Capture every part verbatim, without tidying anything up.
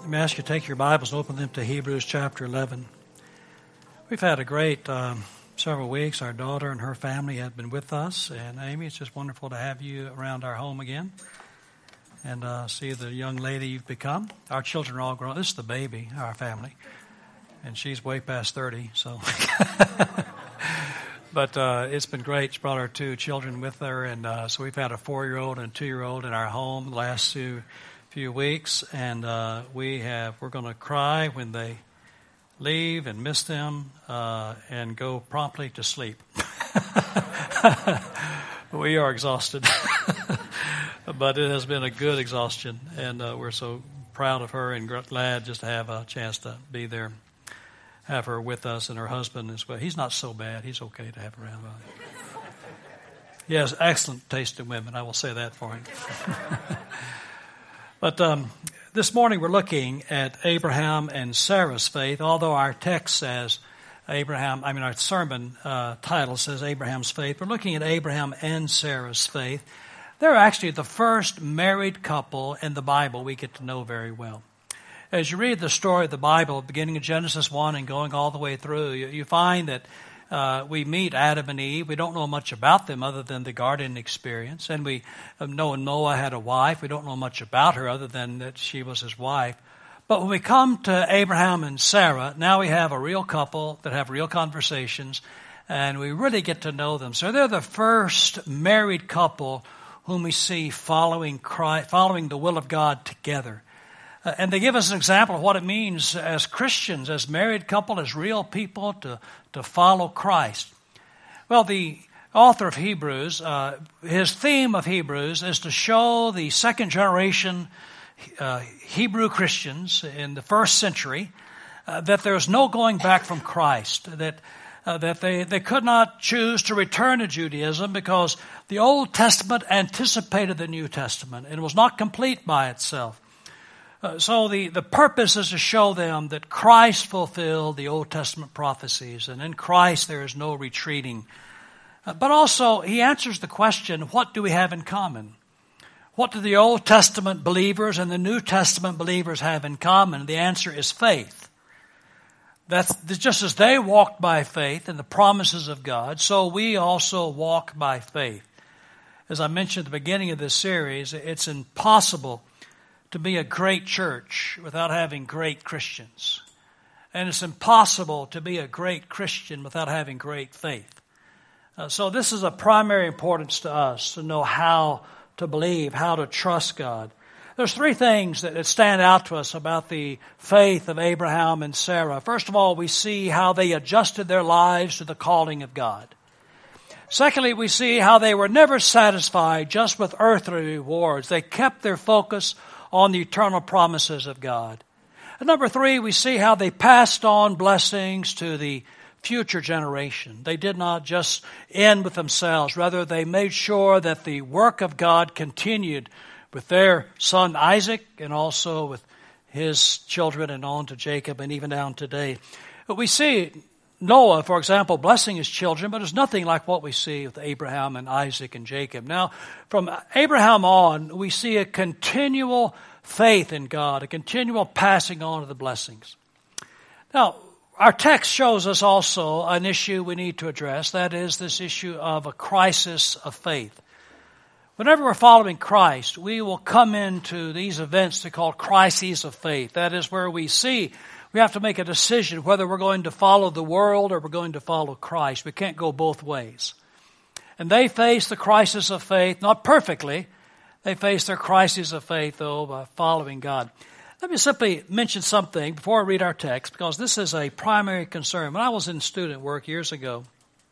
Let me ask you to take your Bibles and open them to Hebrews chapter eleven. We've had a great um, several weeks. Our daughter and her family have been with us. And Amy, it's just wonderful to have you around our home again and uh, see the young lady you've become. Our children are all grown. This is the baby, our family. And she's way past thirty, so... But uh, it's been great. She brought our two children with her, and uh, so we've had a four-year-old and a two-year-old in our home the last two few weeks, and uh, we have we're going to cry when they leave and miss them uh, and go promptly to sleep. We are exhausted, but it has been a good exhaustion, and uh, we're so proud of her and glad just to have a chance to be there. Have her with us and her husband as well. He's not so bad. He's okay to have around. He has excellent taste in women. I will say that for him. But um, this morning we're looking at Abraham and Sarah's faith. Although our text says Abraham, I mean our sermon uh, title says Abraham's faith. We're looking at Abraham and Sarah's faith. They're actually the first married couple in the Bible we get to know very well. As you read the story of the Bible, beginning in Genesis one and going all the way through, you, you find that uh, we meet Adam and Eve. We don't know much about them other than the garden experience. And we know Noah had a wife. We don't know much about her other than that she was his wife. But when we come to Abraham and Sarah, now we have a real couple that have real conversations, and we really get to know them. So they're the first married couple whom we see following Christ, following the will of God together. Uh, and they give us an example of what it means as Christians, as married couple, as real people to, to follow Christ. Well, the author of Hebrews, uh, his theme of Hebrews is to show the second generation uh, Hebrew Christians in the first century uh, that there's no going back from Christ, that uh, that they, they could not choose to return to Judaism because the Old Testament anticipated the New Testament and it was not complete by itself. Uh, so the, the purpose is to show them that Christ fulfilled the Old Testament prophecies, and in Christ there is no retreating. Uh, but also, he answers the question, what do we have in common? What do the Old Testament believers and the New Testament believers have in common? The answer is faith. That's just as they walked by faith in the promises of God, so we also walk by faith. As I mentioned at the beginning of this series, it's impossible to be a great church without having great Christians. And it's impossible to be a great Christian without having great faith. Uh, so this is of primary importance to us, to know how to believe, how to trust God. There's three things that, that stand out to us about the faith of Abraham and Sarah. First of all, we see how they adjusted their lives to the calling of God. Secondly, we see how they were never satisfied just with earthly rewards. They kept their focus on the eternal promises of God. And number three, we see how they passed on blessings to the future generation. They did not just end with themselves. Rather, they made sure that the work of God continued with their son Isaac and also with his children and on to Jacob and even down today. But we see Noah, for example, blessing his children, but it's nothing like what we see with Abraham and Isaac and Jacob. Now, from Abraham on, we see a continual faith in God, a continual passing on of the blessings. Now, our text shows us also an issue we need to address. That is this issue of a crisis of faith. Whenever we're following Christ, we will come into these events they're called crises of faith. That is where we see we have to make a decision whether we're going to follow the world or we're going to follow Christ. We can't go both ways. And they face the crisis of faith, not perfectly. They face their crisis of faith, though, by following God. Let me simply mention something before I read our text, because this is a primary concern. When I was in student work years ago,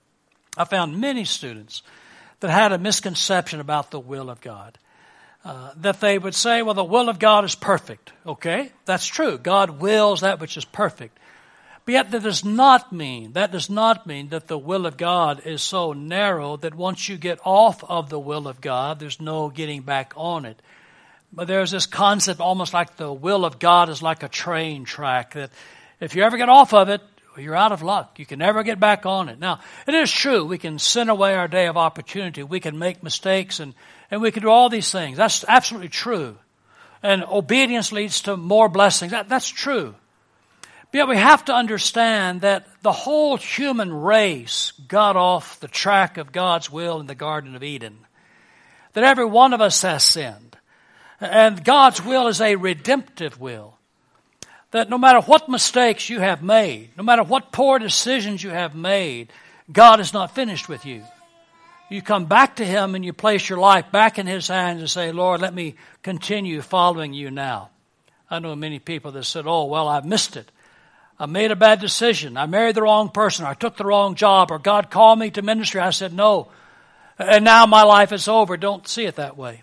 I found many students that had a misconception about the will of God. Uh, that they would say, well, the will of God is perfect. Okay, that's true. God wills that which is perfect. But yet that does not mean, that does not mean that the will of God is so narrow that once you get off of the will of God, there's no getting back on it. But there's this concept almost like the will of God is like a train track, that if you ever get off of it, you're out of luck. You can never get back on it. Now, it is true. We can sin away our day of opportunity. We can make mistakes and, and we can do all these things. That's absolutely true. And obedience leads to more blessings. That, that's true. But yet we have to understand that the whole human race got off the track of God's will in the Garden of Eden. That every one of us has sinned. And God's will is a redemptive will. That no matter what mistakes you have made, no matter what poor decisions you have made, God is not finished with you. You come back to Him and you place your life back in His hands and say, Lord, let me continue following you now. I know many people that said, oh, well, I've missed it. I made a bad decision. I married the wrong person. Or I took the wrong job. Or God called me to ministry. I said no. And now my life is over. Don't see it that way.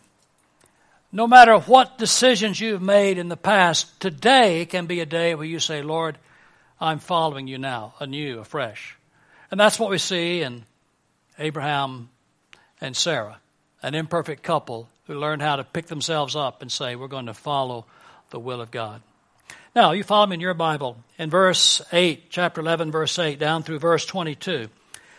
No matter what decisions you've made in the past, today can be a day where you say, Lord, I'm following you now, anew, afresh. And that's what we see in Abraham and Sarah, an imperfect couple who learned how to pick themselves up and say, we're going to follow the will of God. Now, you follow me in your Bible in verse eight, chapter eleven, verse eight, down through verse twenty-two.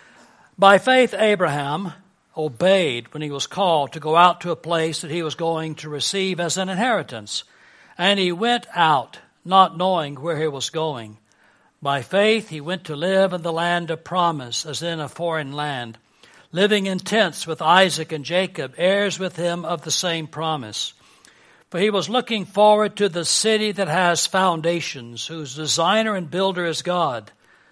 By faith, Abraham obeyed when he was called to go out to a place that he was going to receive as an inheritance. And he went out, not knowing where he was going. By faith, he went to live in the land of promise, as in a foreign land, living in tents with Isaac and Jacob, heirs with him of the same promise. For he was looking forward to the city that has foundations, whose designer and builder is God.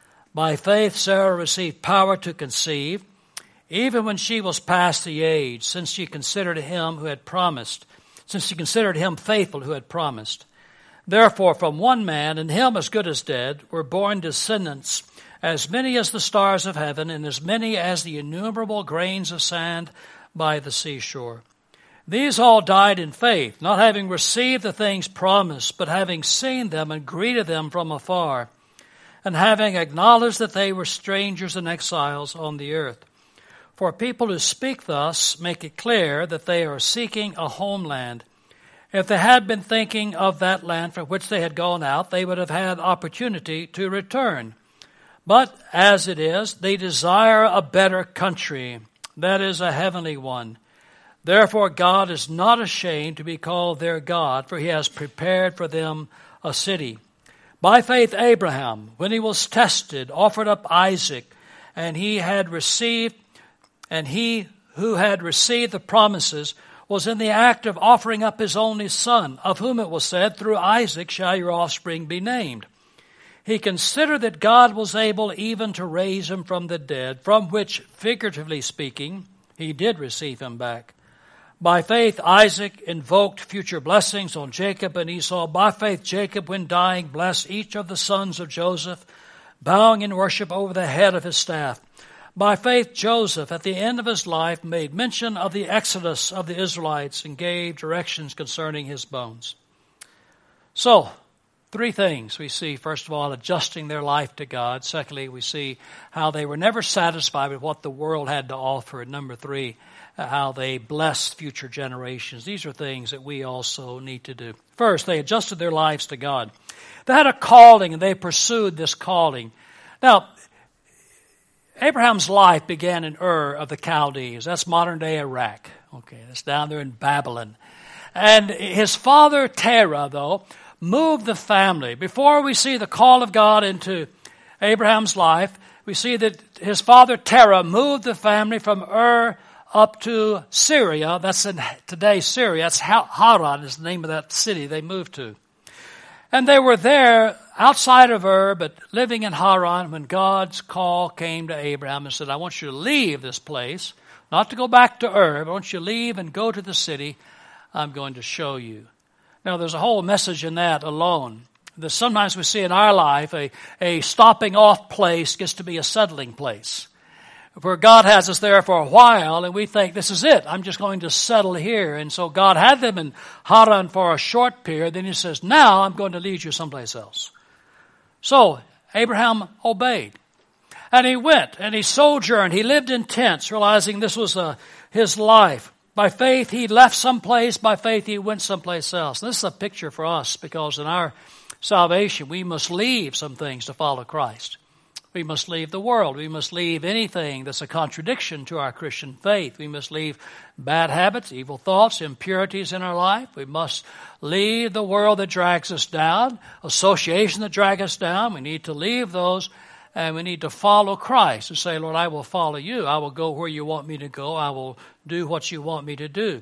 By faith, Sarah received power to conceive, even when she was past the age, since she considered him who had promised, since she considered him faithful who had promised. Therefore, from one man, and him as good as dead, were born descendants, as many as the stars of heaven, and as many as the innumerable grains of sand by the seashore. These all died in faith, not having received the things promised, but having seen them and greeted them from afar, and having acknowledged that they were strangers and exiles on the earth. For people who speak thus make it clear that they are seeking a homeland. If they had been thinking of that land from which they had gone out, they would have had opportunity to return. But as it is, they desire a better country, that is, a heavenly one. Therefore God is not ashamed to be called their God, for He has prepared for them a city. By faith Abraham, when he was tested, offered up Isaac, and he had received, and he who had received the promises was in the act of offering up his only son, of whom it was said, through Isaac shall your offspring be named. He considered that God was able even to raise him from the dead, from which, figuratively speaking, he did receive him back. By faith, Isaac invoked future blessings on Jacob and Esau. By faith, Jacob, when dying, blessed each of the sons of Joseph, bowing in worship over the head of his staff. By faith, Joseph, at the end of his life, made mention of the exodus of the Israelites and gave directions concerning his bones. So, three things we see. First of all, adjusting their life to God. Secondly, we see how they were never satisfied with what the world had to offer. And number three, how they blessed future generations. These are things that we also need to do. First, they adjusted their lives to God. They had a calling and they pursued this calling. Now, Abraham's life began in Ur of the Chaldees. That's modern-day Iraq. Okay, that's down there in Babylon. And his father, Terah, though, moved the family. Before we see the call of God into Abraham's life, we see that his father, Terah, moved the family from Ur up to Syria. That's in today's Syria. That's Haran is the name of that city they moved to. And they were there outside of Ur, but living in Haran when God's call came to Abraham and said, I want you to leave this place, not to go back to Ur, but I want you to leave and go to the city I'm going to show you. Now, there's a whole message in that alone. That sometimes we see in our life a, a stopping off place gets to be a settling place, where God has us there for a while, and we think, this is it. I'm just going to settle here. And so God had them in Haran for a short period. Then He says, now I'm going to lead you someplace else. So Abraham obeyed. And he went, and he sojourned. He lived in tents, realizing this was uh, his life. By faith, he left someplace. By faith, he went someplace else. And this is a picture for us, because in our salvation, we must leave some things to follow Christ. We must leave the world. We must leave anything that's a contradiction to our Christian faith. We must leave bad habits, evil thoughts, impurities in our life. We must leave the world that drags us down, association that drags us down. We need to leave those, and we need to follow Christ and say, Lord, I will follow you. I will go where you want me to go. I will do what you want me to do.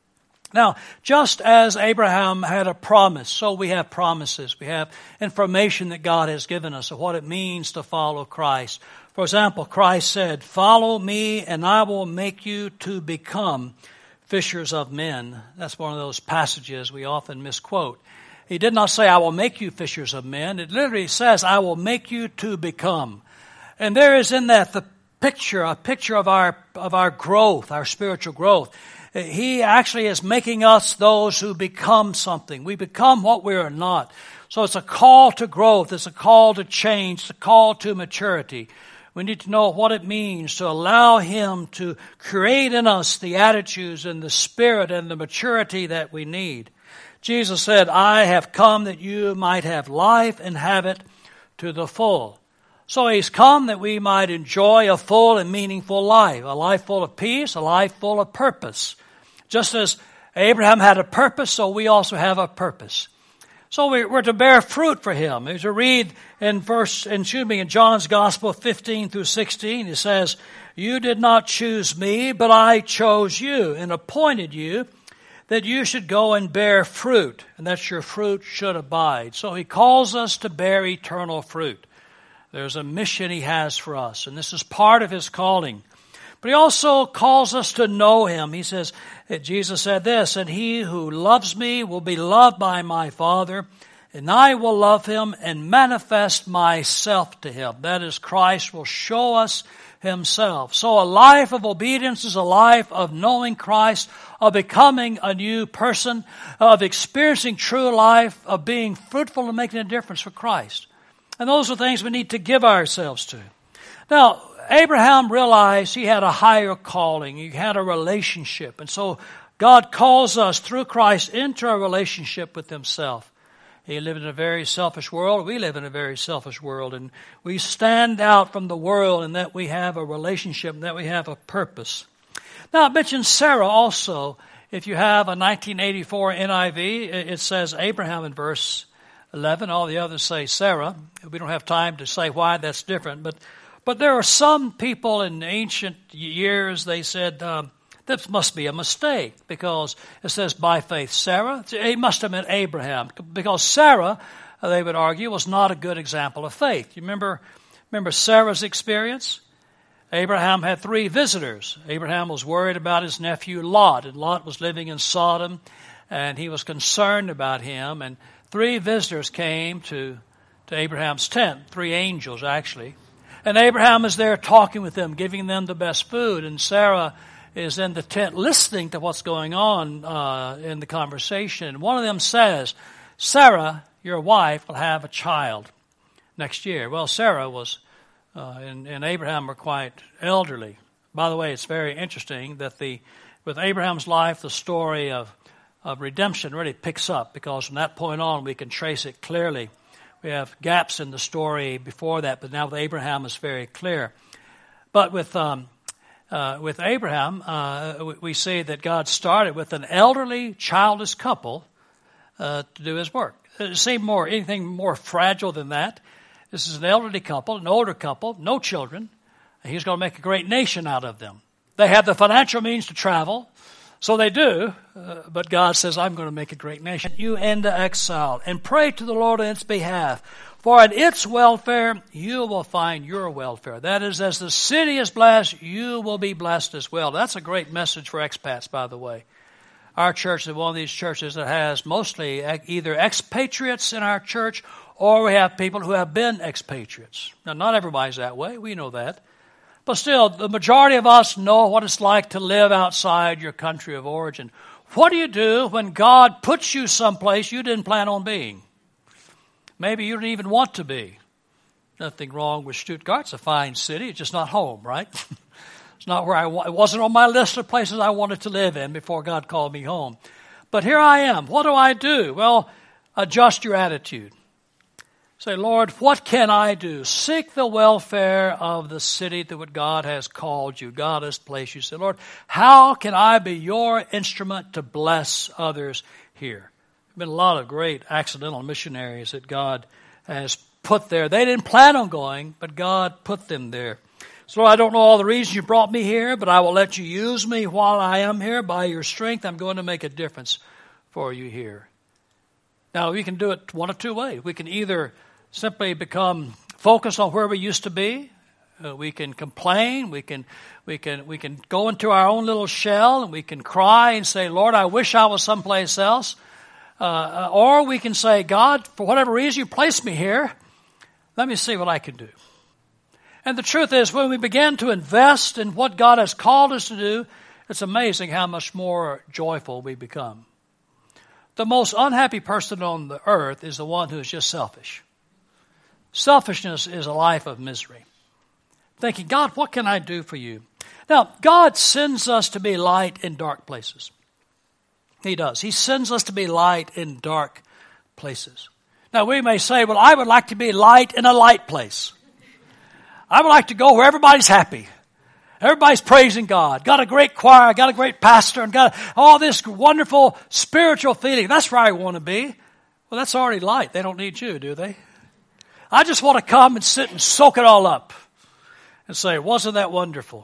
Now, just as Abraham had a promise, so we have promises. We have information that God has given us of what it means to follow Christ. For example, Christ said, follow me and I will make you to become fishers of men. That's one of those passages we often misquote. He did not say, I will make you fishers of men. It literally says, I will make you to become. And there is in that the picture, a picture of our, of our growth, our spiritual growth. He actually is making us those who become something. We become what we are not. So it's a call to growth. It's a call to change. It's a call to maturity. We need to know what it means to allow Him to create in us the attitudes and the spirit and the maturity that we need. Jesus said, I have come that you might have life and have it to the full. So He's come that we might enjoy a full and meaningful life, a life full of peace, a life full of purpose. Just as Abraham had a purpose, so we also have a purpose. So we're to bear fruit for Him. As you read in verse, excuse me, in John's Gospel fifteen through sixteen, it says, you did not choose me, but I chose you and appointed you that you should go and bear fruit, and that your fruit should abide. So He calls us to bear eternal fruit. There's a mission He has for us, and this is part of His calling. But He also calls us to know Him. He says, Jesus said this, and he who loves me will be loved by my Father, and I will love him and manifest myself to him. That is, Christ will show us Himself. So a life of obedience is a life of knowing Christ, of becoming a new person, of experiencing true life, of being fruitful and making a difference for Christ. And those are things we need to give ourselves to. Now, Abraham realized he had a higher calling. He had a relationship. And so God calls us through Christ into a relationship with Himself. He lived in a very selfish world. We live in a very selfish world. And we stand out from the world in that we have a relationship, and that we have a purpose. Now, I mentioned Sarah also. If you have a nineteen eighty-four N I V, it says Abraham in verse eleven. All the others say Sarah. We don't have time to say why that's different. But but there are some people in ancient years, they said, um, this must be a mistake because it says by faith Sarah. It must have meant Abraham because Sarah, they would argue, was not a good example of faith. You remember, remember Sarah's experience? Abraham had three visitors. Abraham was worried about his nephew Lot, and Lot was living in Sodom, and he was concerned about him. And three visitors came to, to Abraham's tent, three angels actually. And Abraham is there talking with them, giving them the best food. And Sarah is in the tent listening to what's going on uh, in the conversation. And one of them says, Sarah, your wife, will have a child next year. Well, Sarah was, uh, and, and Abraham were quite elderly. By the way, it's very interesting that the with Abraham's life, the story of, of redemption really picks up because from that point on we can trace it clearly. We have gaps in the story before that, but now with Abraham it's very clear. But with um, uh, with Abraham, uh, we see that God started with an elderly, childless couple uh, to do His work. It seemed more anything more fragile than that. This is an elderly couple, an older couple, no children. And He's going to make a great nation out of them. They have the financial means to travel, so they do. Uh, but God says, I'm going to make a great nation. You into exile and pray to the Lord on its behalf. For in its welfare, you will find your welfare. That is, as the city is blessed, you will be blessed as well. That's a great message for expats, by the way. Our church is one of these churches that has mostly either expatriates in our church or we have people who have been expatriates. Now, not everybody's that way. We know that. But still, the majority of us know what it's like to live outside your country of origin. What do you do when God puts you someplace you didn't plan on being? Maybe you didn't even want to be. Nothing wrong with Stuttgart. It's a fine city. It's just not home, right? It's not where I wa- it wasn't on my list of places I wanted to live in before God called me home. But here I am. What do I do? Well, adjust your attitude. Say, Lord, what can I do? Seek the welfare of the city to what God has called you, God has placed you. Say, Lord, how can I be your instrument to bless others here? There have been a lot of great accidental missionaries that God has put there. They didn't plan on going, but God put them there. So Lord, I don't know all the reasons you brought me here, but I will let you use me while I am here. By your strength, I'm going to make a difference for you here. Now, we can do it one of two ways. We can either simply become focused on where we used to be. Uh, we can complain. We can, we can, we can go into our own little shell and we can cry and say, Lord, I wish I was someplace else. Uh, or we can say, God, for whatever reason you placed me here, let me see what I can do. And the truth is, when we begin to invest in what God has called us to do, it's amazing how much more joyful we become. The most unhappy person on the earth is the one who is just selfish. Selfishness is a life of misery. Thinking, God, what can I do for you? Now, God sends us to be light in dark places. He does. He sends us to be light in dark places. Now, we may say, well, I would like to be light in a light place. I would like to go where everybody's happy. Everybody's praising God. Got a great choir, got a great pastor, and got all this wonderful spiritual feeling. That's where I want to be. Well, that's already light. They don't need you, do they? I just want to come and sit and soak it all up and say, wasn't that wonderful?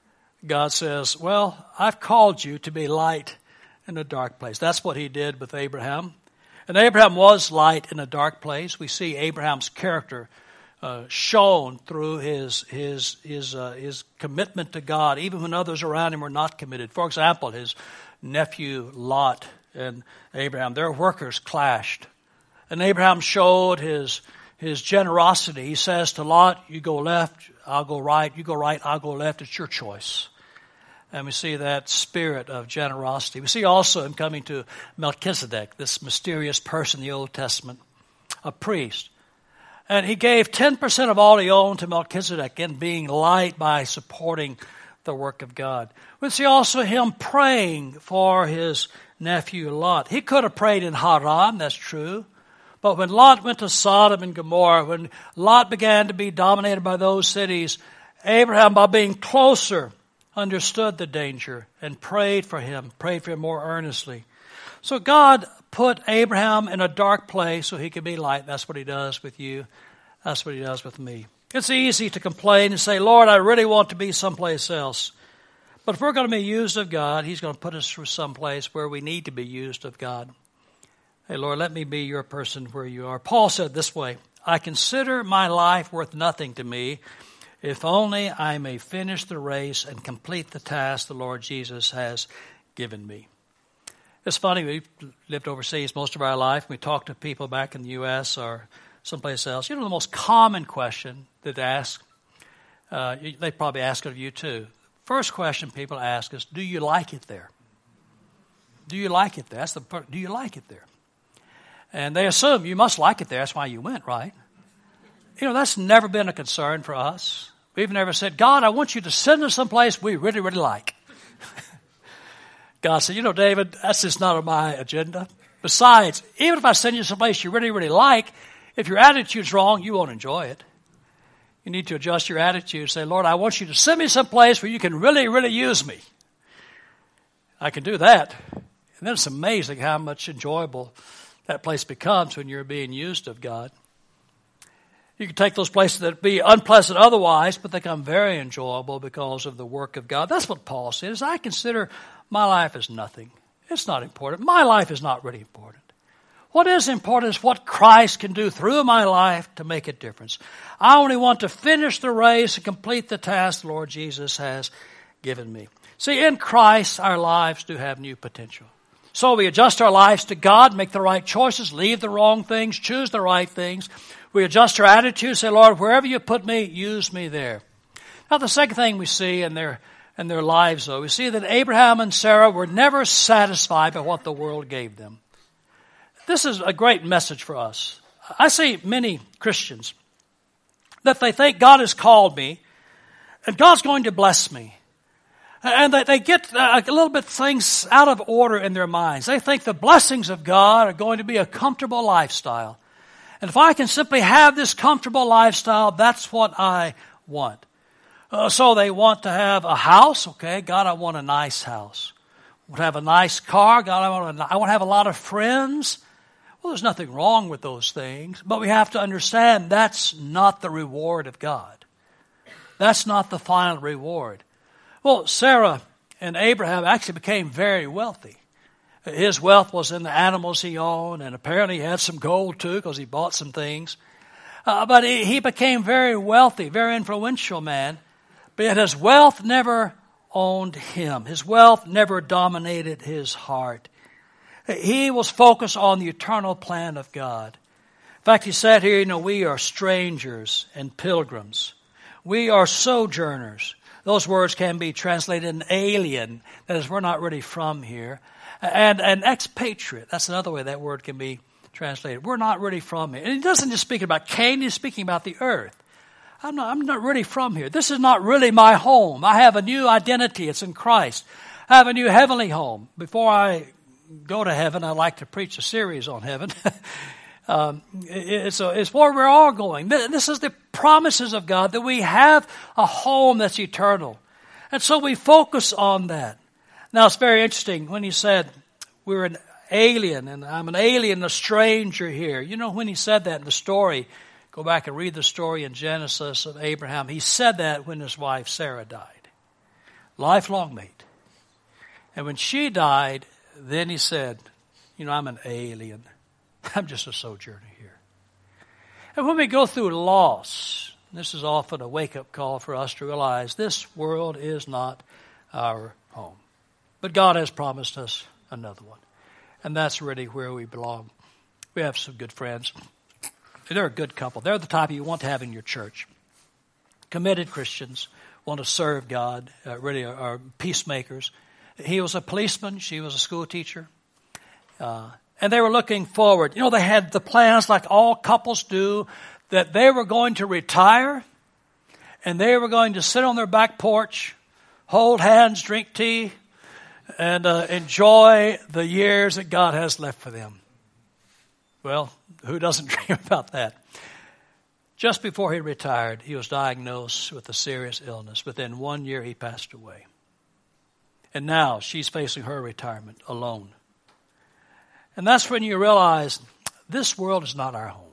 God says, well, I've called you to be light in a dark place. That's what he did with Abraham. And Abraham was light in a dark place. We see Abraham's character uh, shown through his his his uh, his commitment to God, even when others around him were not committed. For example, his nephew Lot and Abraham, their workers clashed. And Abraham showed his His generosity. He says to Lot, you go left, I'll go right. You go right, I'll go left. It's your choice. And we see that spirit of generosity. We see also him coming to Melchizedek, this mysterious person in the Old Testament, a priest. And he gave ten percent of all he owned to Melchizedek in being light by supporting the work of God. We see also him praying for his nephew Lot. He could have prayed in Haran, that's true. But when Lot went to Sodom and Gomorrah, when Lot began to be dominated by those cities, Abraham, by being closer, understood the danger and prayed for him, prayed for him more earnestly. So God put Abraham in a dark place so he could be light. That's what he does with you. That's what he does with me. It's easy to complain and say, Lord, I really want to be someplace else. But if we're going to be used of God, he's going to put us through someplace where we need to be used of God. Hey, Lord, let me be your person where you are. Paul said this way, I consider my life worth nothing to me, if only I may finish the race and complete the task the Lord Jesus has given me. It's funny, we've lived overseas most of our life. We talk to people back in the U S or someplace else. You know, the most common question that they ask, uh, they probably ask it of you too. First question people ask is, do you like it there? Do you like it there? That's the do you like it there? And they assume you must like it there. That's why you went, right? You know, that's never been a concern for us. We've never said, God, I want you to send us someplace we really, really like. God said, you know, David, that's just not on my agenda. Besides, even if I send you someplace you really, really like, if your attitude's wrong, you won't enjoy it. You need to adjust your attitude. Say, Lord, I want you to send me someplace where you can really, really use me. I can do that. And then it's amazing how much enjoyable that place becomes when you're being used of God. You can take those places that be unpleasant otherwise, but they become very enjoyable because of the work of God. That's what Paul says. I consider my life as nothing. It's not important. My life is not really important. What is important is what Christ can do through my life to make a difference. I only want to finish the race and complete the task the Lord Jesus has given me. See, in Christ, our lives do have new potential. So we adjust our lives to God, make the right choices, leave the wrong things, choose the right things. We adjust our attitude, say, Lord, wherever you put me, use me there. Now, the second thing we see in their in their lives, though, we see that Abraham and Sarah were never satisfied by what the world gave them. This is a great message for us. I see many Christians that they think God has called me and God's going to bless me. And they, they get a little bit things out of order in their minds. They think the blessings of God are going to be a comfortable lifestyle. And if I can simply have this comfortable lifestyle, that's what I want. Uh, so they want to have a house. Okay, God, I want a nice house. I want to have a nice car. God, I want to, I want to have a lot of friends. Well, there's nothing wrong with those things, but we have to understand that's not the reward of God. That's not the final reward. Well, Sarah and Abraham actually became very wealthy. His wealth was in the animals he owned, and apparently he had some gold too because he bought some things. Uh, but he, he became very wealthy, very influential man, but yet his wealth never owned him. His wealth never dominated his heart. He was focused on the eternal plan of God. In fact, he said here, you know, we are strangers and pilgrims. We are sojourners. Those words can be translated an alien. That is, we're not really from here. And an expatriate. That's another way that word can be translated. We're not really from here. And he doesn't just speak about Canaan, he's speaking about the earth. I'm not, I'm not really from here. This is not really my home. I have a new identity. It's in Christ. I have a new heavenly home. Before I go to heaven, I like to preach a series on heaven. um, it's, a, it's where we're all going. This is the promises of God, that we have a home that's eternal. And so we focus on that. Now, it's very interesting when he said, we're an alien, and I'm an alien, a stranger here. You know, when he said that in the story, go back and read the story in Genesis of Abraham. He said that when his wife Sarah died. Lifelong mate. And when she died, then he said, you know, I'm an alien. I'm just a sojourner here. And when we go through loss, this is often a wake-up call for us to realize this world is not our home. But God has promised us another one. And that's really where we belong. We have some good friends. They're a good couple. They're the type you want to have in your church. Committed Christians, want to serve God, uh, really are, are peacemakers. He was a policeman. She was a school teacher. Uh, and they were looking forward. You know, they had the plans like all couples do, that they were going to retire and they were going to sit on their back porch, hold hands, drink tea, and uh, enjoy the years that God has left for them. Well, who doesn't dream about that? Just before he retired, he was diagnosed with a serious illness. Within one year, he passed away. And now she's facing her retirement alone. And that's when you realize this world is not our home.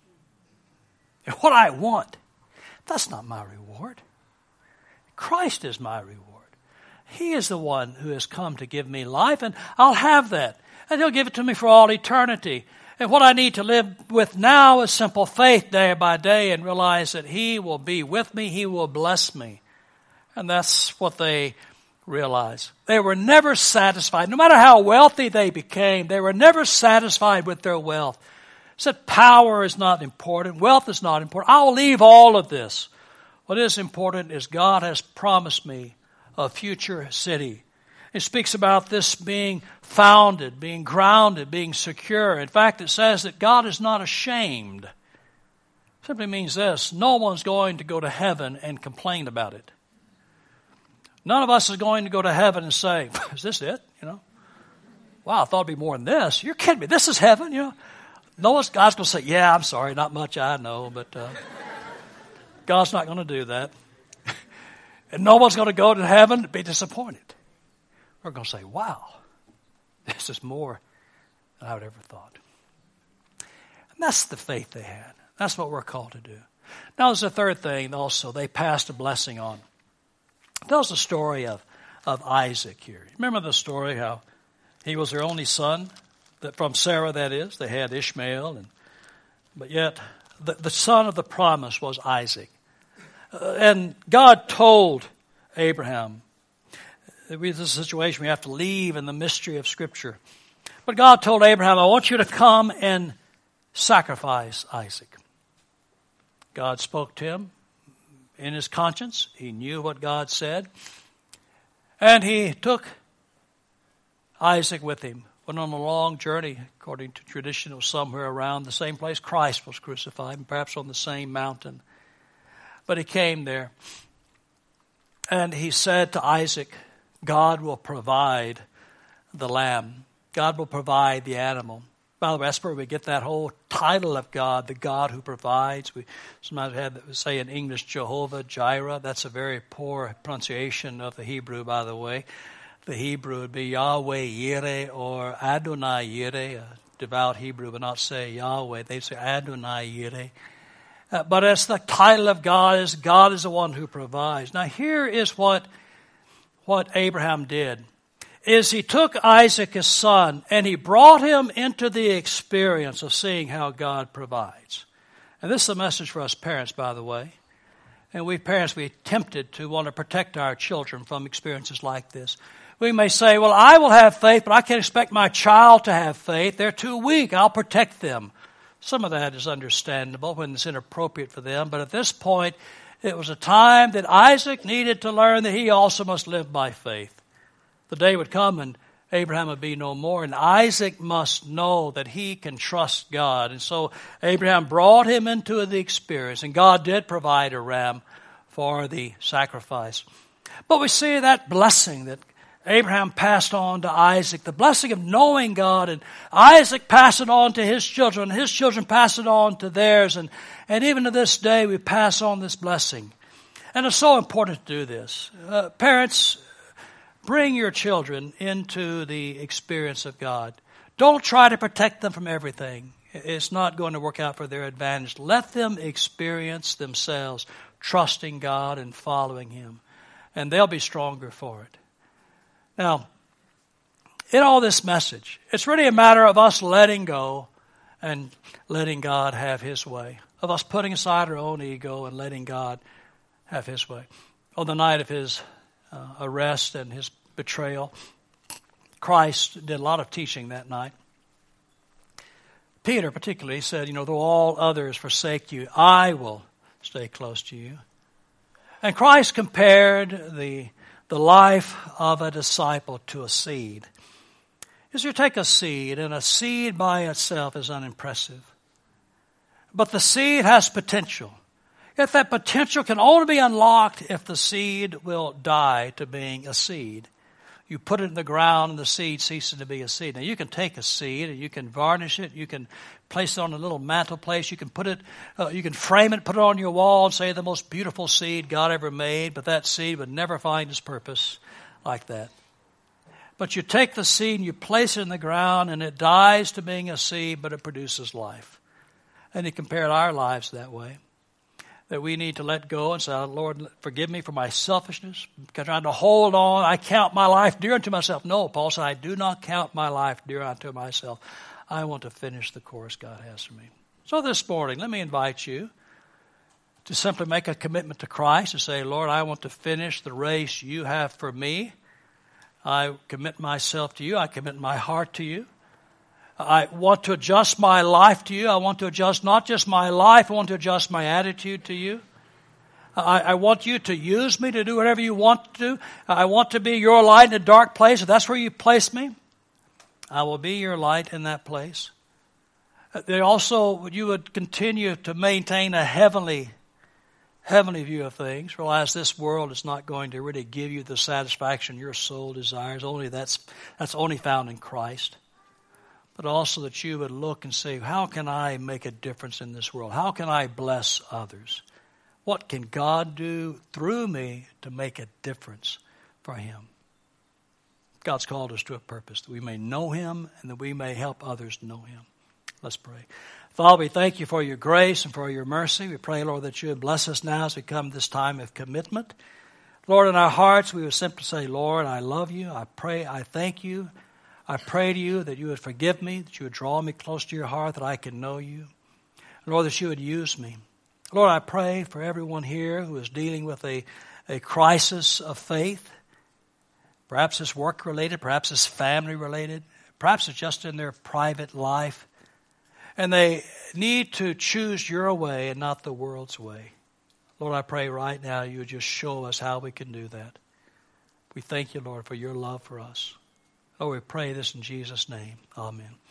And what I want, that's not my reward. Christ is my reward. He is the one who has come to give me life, and I'll have that. And he'll give it to me for all eternity. And what I need to live with now is simple faith day by day and realize that he will be with me, he will bless me. And that's what they realized. They were never satisfied. No matter how wealthy they became, they were never satisfied with their wealth. Said power is not important, wealth is not important. I'll leave all of this. What is important is God has promised me a future city. It speaks about this being founded, being grounded, being secure. In fact, it says that God is not ashamed. It simply means this: no one's going to go to heaven and complain about it. None of us is going to go to heaven and say, is this it? You know, wow, I thought it'd be more than this. You're kidding me. This is heaven, you know. No one's, God's going to say, yeah, I'm sorry, not much I know, but uh, God's not going to do that. And no one's going to go to heaven and be disappointed. We're going to say, wow, this is more than I would ever thought. And that's the faith they had. That's what we're called to do. Now there's a third thing also. They passed a blessing on. Tells the story of, of Isaac here. Remember the story how he was their only son, that from Sarah that is. They had Ishmael, and but yet the, the son of the promise was Isaac. Uh, and God told Abraham, this is a situation we have to leave in the mystery of Scripture. But God told Abraham, I want you to come and sacrifice Isaac. God spoke to him in his conscience. He knew what God said. And he took Isaac with him. Went on a long journey, according to tradition. It was somewhere around the same place Christ was crucified, and perhaps on the same mountain. But he came there. And he said to Isaac, God will provide the lamb. God will provide the animal. By the way, that's where we get that whole title of God, the God who provides. We sometimes have say in English Jehovah Jireh. That's a very poor pronunciation of the Hebrew, by the way. The Hebrew would be Yahweh Yireh or Adonai Yireh. A devout Hebrew would not say Yahweh. They'd say Adonai Yireh. Uh, but it's the title of God is God is the one who provides. Now here is what, what Abraham did. Is he took Isaac his son and he brought him into the experience of seeing how God provides. And this is a message for us parents, by the way. And we parents, we're tempted to want to protect our children from experiences like this. We may say, well, I will have faith, but I can't expect my child to have faith. They're too weak. I'll protect them. Some of that is understandable when it's inappropriate for them. But at this point, it was a time that Isaac needed to learn that he also must live by faith. The day would come and Abraham would be no more, and Isaac must know that he can trust God. And so Abraham brought him into the experience, and God did provide a ram for the sacrifice. But we see that blessing that Abraham passed on to Isaac, the blessing of knowing God, and Isaac passed it on to his children, and his children passed it on to theirs, and, and even to this day we pass on this blessing. And it's so important to do this. Uh, parents, bring your children into the experience of God. Don't try to protect them from everything. It's not going to work out for their advantage. Let them experience themselves trusting God and following Him, and they'll be stronger for it. Now, in all this message, it's really a matter of us letting go and letting God have His way, of us putting aside our own ego and letting God have His way. On the night of His uh, arrest and His betrayal, Christ did a lot of teaching that night. Peter particularly said, you know, though all others forsake you, I will stay close to you. And Christ compared the the life of a disciple to a seed. As you take a seed, and a seed by itself is unimpressive. But the seed has potential. If that potential can only be unlocked if the seed will die to being a seed. You put it in the ground and the seed ceases to be a seed. Now you can take a seed and you can varnish it. You can place it on a little mantle place. You can put it, uh, you can frame it, put it on your wall and say the most beautiful seed God ever made. But that seed would never find its purpose like that. But you take the seed and you place it in the ground and it dies to being a seed, but it produces life. And He compared our lives that way. That we need to let go and say, Lord, forgive me for my selfishness, trying to hold on. I count my life dear unto myself. No, Paul said, I do not count my life dear unto myself. I want to finish the course God has for me. So this morning, let me invite you to simply make a commitment to Christ and say, Lord, I want to finish the race you have for me. I commit myself to you. I commit my heart to you. I want to adjust my life to you. I want to adjust not just my life, I want to adjust my attitude to you. I, I want you to use me to do whatever you want to do. I want to be your light in a dark place. If that's where you place me, I will be your light in that place. They also, you would continue to maintain a heavenly, heavenly view of things. Realize this world is not going to really give you the satisfaction your soul desires. Only that's that's only found in Christ. But also that you would look and say, how can I make a difference in this world? How can I bless others? What can God do through me to make a difference for Him? God's called us to a purpose, that we may know Him and that we may help others know Him. Let's pray. Father, we thank you for your grace and for your mercy. We pray, Lord, that you would bless us now as we come to this time of commitment. Lord, in our hearts, we would simply say, Lord, I love you. I pray, I thank you. I pray to you that you would forgive me, that you would draw me close to your heart, that I can know you. Lord, that you would use me. Lord, I pray for everyone here who is dealing with a, a crisis of faith. Perhaps it's work-related, perhaps it's family-related, perhaps it's just in their private life. And they need to choose your way and not the world's way. Lord, I pray right now you would just show us how we can do that. We thank you, Lord, for your love for us. Oh, we pray this in Jesus' name. Amen.